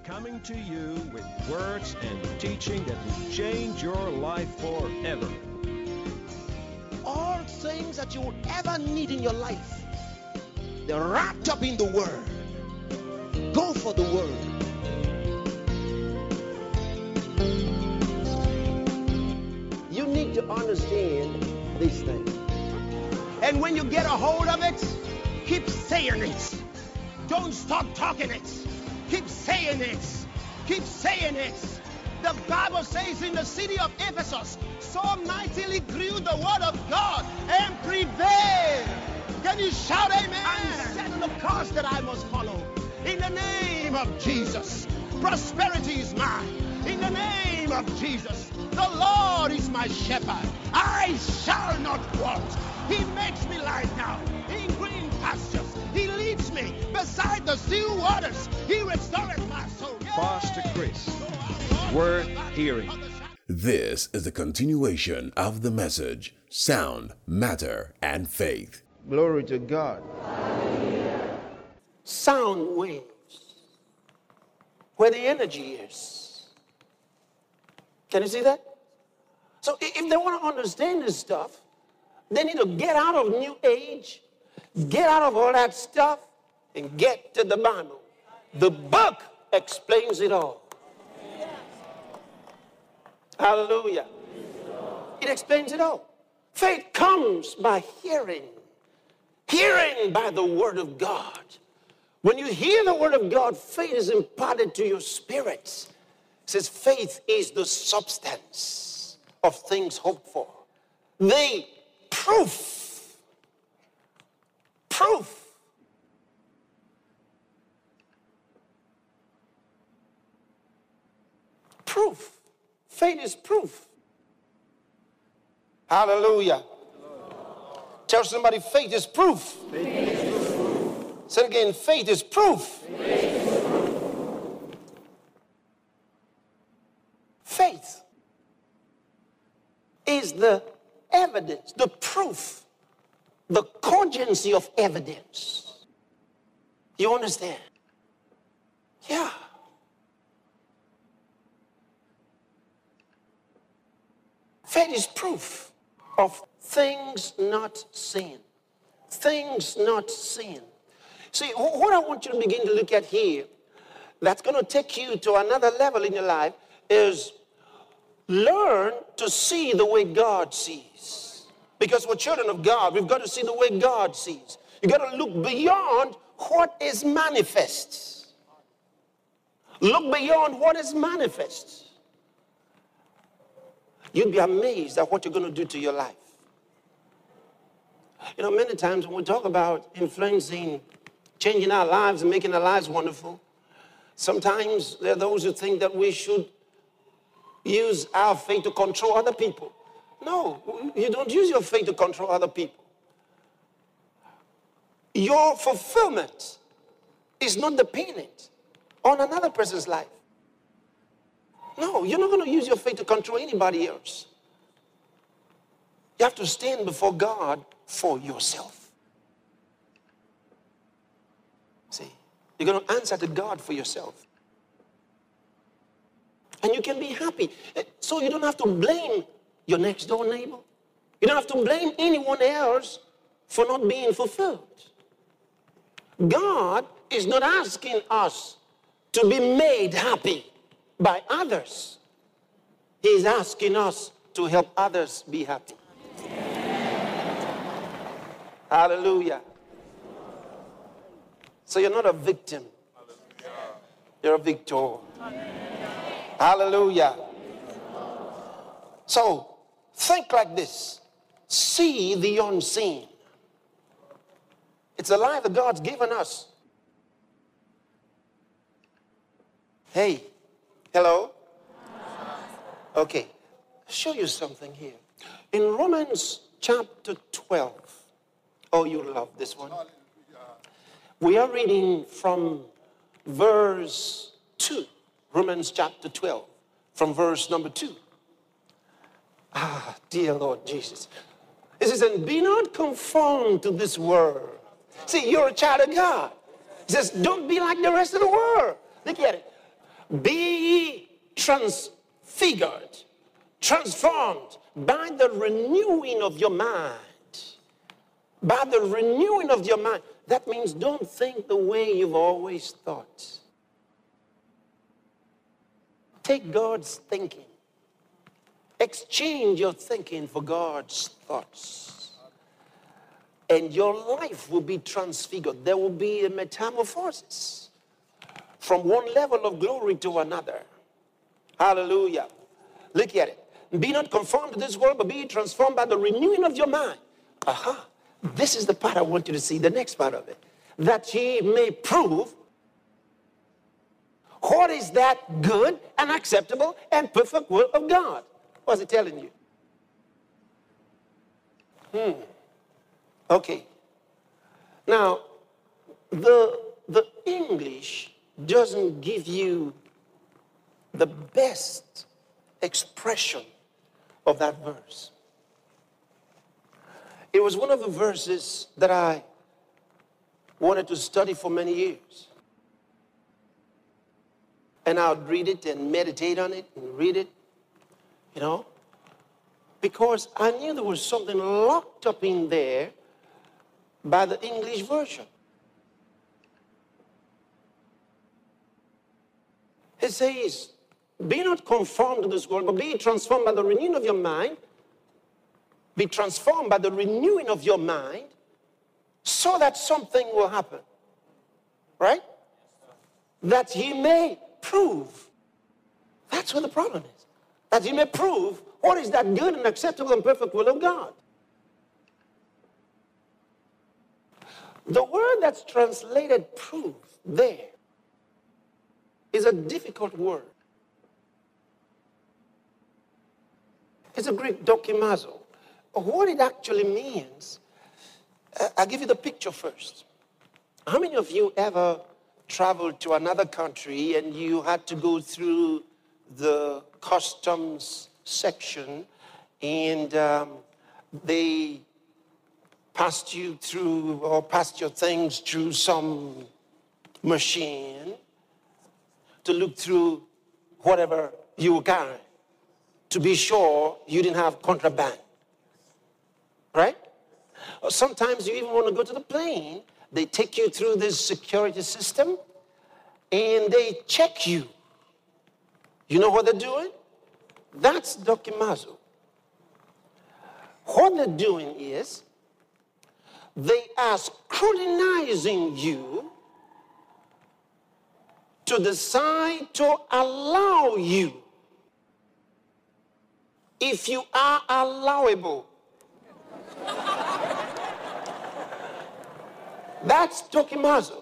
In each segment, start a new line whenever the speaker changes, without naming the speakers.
coming to you with words and teaching that will change your life forever.
All things that you would ever need in your life, they're wrapped up in the Word. Go for the Word. You need to understand these things. And when you get a hold of it, keep saying it. Don't stop talking it. Keep saying it. Keep saying it. The Bible says in the city of Ephesus, so mightily grew the word of God and prevailed. Can you shout amen? I'm setting the course that I must follow. In the name of Jesus, prosperity is mine. In the name of Jesus, the Lord is my shepherd. I shall not want. He makes me lie down in green pastures. He leads me beside the still waters. He restores my soul.
Pastor Chris, worth hearing.
This is the continuation of the message, Sound, Matter, and Faith.
Glory to God. Sound waves, where the energy is. Can you see that? So if they want to understand this stuff, they need to get out of New Age, get out of all that stuff, and get to the Bible. The book explains it all. Hallelujah. It explains it all. Faith comes by hearing. Hearing by the Word of God. When you hear the Word of God, faith is imparted to your spirit. It says faith is the substance of things hoped for. The proof. Faith is proof. Hallelujah. Tell somebody, faith is proof. Faith is proof. Say it again, faith is proof. Faith is proof. Faith is the evidence, the proof, the cogency of evidence. You understand? Yeah. Faith is proof of things not seen. Things not seen. See, what I want you to begin to look at here, that's going to take you to another level in your life, is learn to see the way God sees. Because we're children of God, we've got to see the way God sees. You've got to look beyond what is manifest. Look beyond what is manifest. You'd be amazed at what you're going to do to your life. You know, many times when we talk about influencing, changing our lives and making our lives wonderful, sometimes there are those who think that we should use our faith to control other people. No, you don't use your faith to control other people. Your fulfillment is not dependent on another person's life. No, you're not going to use your faith to control anybody else. You have to stand before God for yourself. See, you're going to answer to God for yourself. And you can be happy. So you don't have to blame your next door neighbor. You don't have to blame anyone else for not being fulfilled. God is not asking us to be made happy by others. He's asking us to help others be happy. Hallelujah. So you're not a victim. You're a victor. Hallelujah. So think like this. See the unseen. It's a life that God's given us. Hey, hello? Okay, show you something here. In Romans chapter 12, oh, you love this one. We are reading from verse 2, Romans chapter 12, from verse number 2. Ah, dear Lord Jesus. It says, and be not conformed to this world. See, you're a child of God. It says, don't be like the rest of the world. Look at it. Be ye transfigured, transformed by the renewing of your mind. By the renewing of your mind. That means don't think the way you've always thought. Take God's thinking. Exchange your thinking for God's thoughts. And your life will be transfigured. There will be a metamorphosis from one level of glory to another. Hallelujah. Look at it. Be not conformed to this world, but be transformed by the renewing of your mind. Aha. This is the part I want you to see, the next part of it. That ye may prove what is that good and acceptable and perfect will of God. What's it telling you? Okay. Now, the English doesn't give you the best expression of that verse. It was one of the verses that I wanted to study for many years. And I would read it and meditate on it and read it, you know, because I knew there was something locked up in there by the English version. It says, be not conformed to this world, but be transformed by the renewing of your mind. Be transformed by the renewing of your mind so that something will happen. Right? That ye may prove. That's what the problem is. That ye may prove what is that good and acceptable and perfect will of God. The word that's translated prove there is a difficult word. It's a Greek dokimazo. What it actually means, I'll give you the picture first. How many of you ever traveled to another country and you had to go through the customs section and they passed you through or passed your things through some machine to look through whatever you were carrying to be sure you didn't have contraband? Right? Or sometimes you even want to go to the plane. They take you through this security system and they check you. You know what they're doing? That's dokimazo. What they're doing is they are scrutinizing you to decide to allow you if you are allowable. That's dokimazo.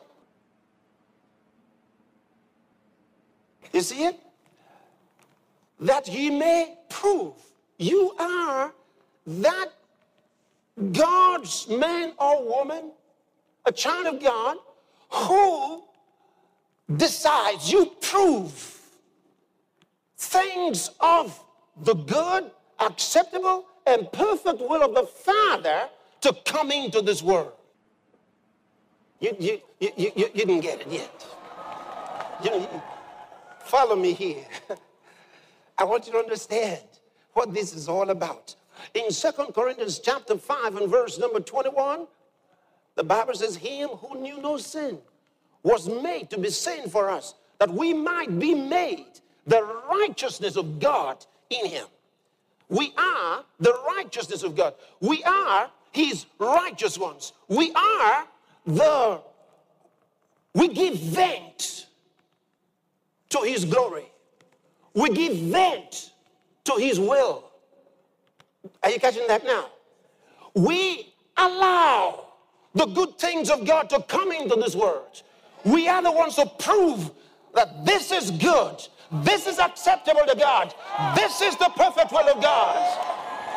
You see it? That ye may prove you are that God's man or woman, a child of God, who decides you prove things of the good, acceptable, and perfect will of the Father to come into this world. You didn't get it yet. Follow me here. I want you to understand what this is all about. In 2 Corinthians chapter 5 and verse number 21, the Bible says, him who knew no sin was made to be sin for us, that we might be made the righteousness of God in him. We are the righteousness of God. We are his righteous ones. We give vent to his glory. We give vent to his will. Are you catching that now? We allow the good things of God to come into this world. We are the ones to prove that this is good. This is acceptable to God. This is the perfect will of God.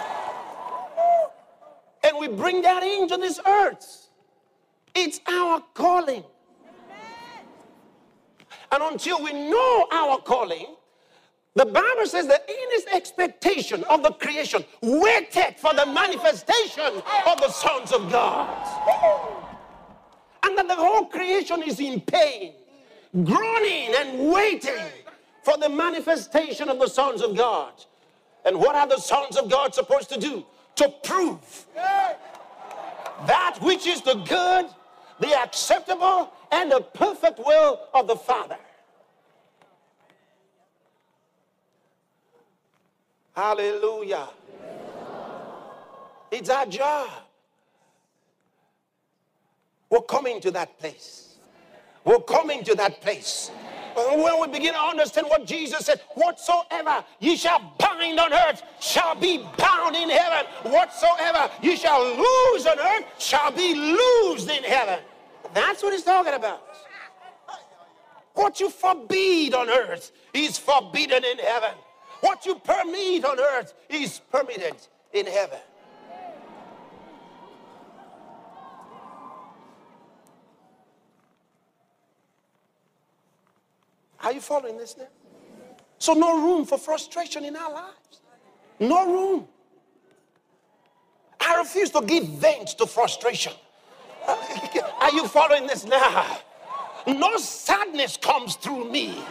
And we bring that into this earth. It's our calling. And until we know our calling, the Bible says that in his expectation of the creation, waited for the manifestation of the sons of God. And that the whole creation is in pain, groaning and waiting for the manifestation of the sons of God. And what are the sons of God supposed to do? To prove that which is the good, the acceptable, and the perfect will of the Father. Hallelujah. It's our job. We're coming to that place. We're coming to that place. When we begin to understand what Jesus said, whatsoever ye shall bind on earth shall be bound in heaven. Whatsoever ye shall loose on earth shall be loosed in heaven. That's what he's talking about. What you forbid on earth is forbidden in heaven. What you permit on earth is permitted in heaven. Are you following this now? So no room for frustration in our lives. No room. I refuse to give vent to frustration. Are you following this now? No sadness comes through me.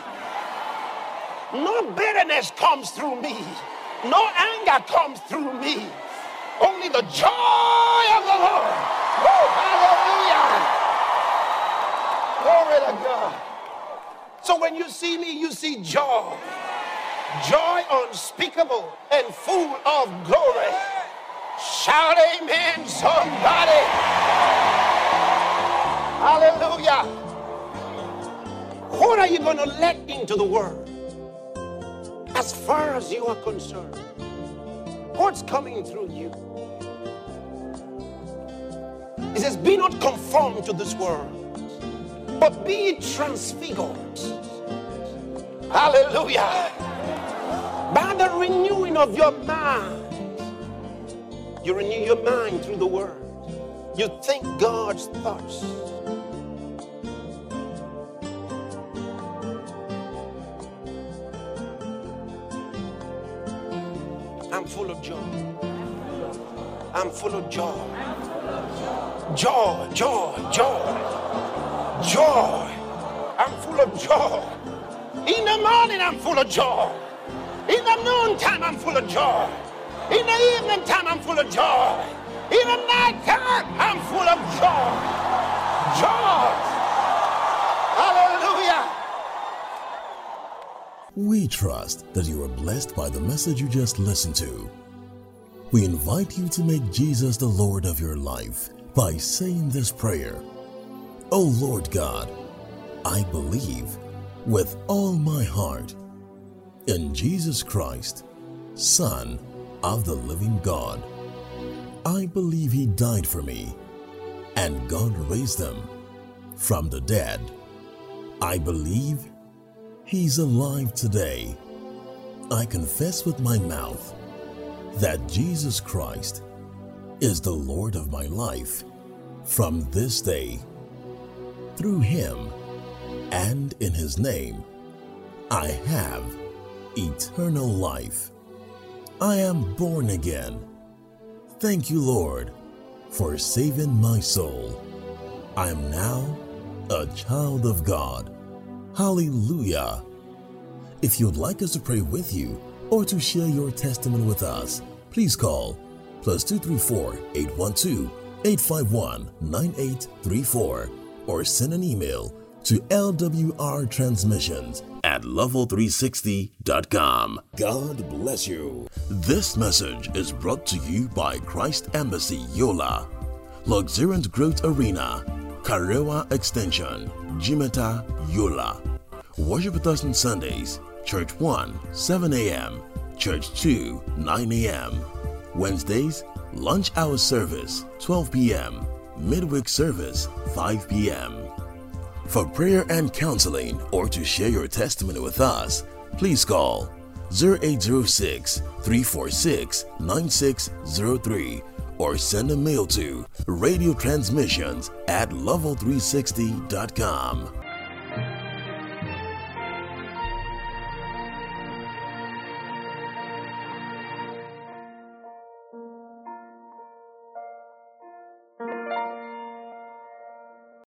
No bitterness comes through me. No anger comes through me. Only the joy of the Lord. Oh, hallelujah. Glory to God. So when you see me, you see joy. Joy unspeakable and full of glory. Shout amen, somebody. Hallelujah. What are you going to let into the world? As far as you are concerned, what's coming through you? It says, be not conformed to this world, but be transfigured. Hallelujah. By the renewing of your mind. You renew your mind through the word. You think God's thoughts. I'm full of joy. I'm full of joy. Joy, joy, joy. Joy. I'm full of joy. In the morning, I'm full of joy. In the noontime, I'm full of joy. In the evening time, I'm full of joy. In the night time, I'm full of joy. Joy. Hallelujah.
We trust that you are blessed by the message you just listened to. We invite you to make Jesus the Lord of your life by saying this prayer. Oh Lord God, I believe with all my heart in Jesus Christ, Son of the living God. I believe He died for me and God raised Him from the dead. I believe He's alive today. I confess with my mouth that Jesus Christ is the Lord of my life from this day. Through Him and in His name, I have eternal life. I am born again. Thank you, Lord, for saving my soul. I am now a child of God. Hallelujah. If you'd like us to pray with you or to share your testimony with us, please call +234 812 851 9834 or send an email to lwrtransmissions@level360.com. God bless you. This message is brought to you by Christ Embassy Yola, Luxuriant Growth Arena, Karewa Extension, Jimeta, Yola. Worship with us on Sundays, Church 1, 7 a.m., Church 2, 9 a.m. Wednesdays, lunch hour service, 12 p.m., midweek service, 5 p.m. For prayer and counseling or to share your testimony with us, please call 0806-346-9603 or send a mail to radiotransmissions@level360.com.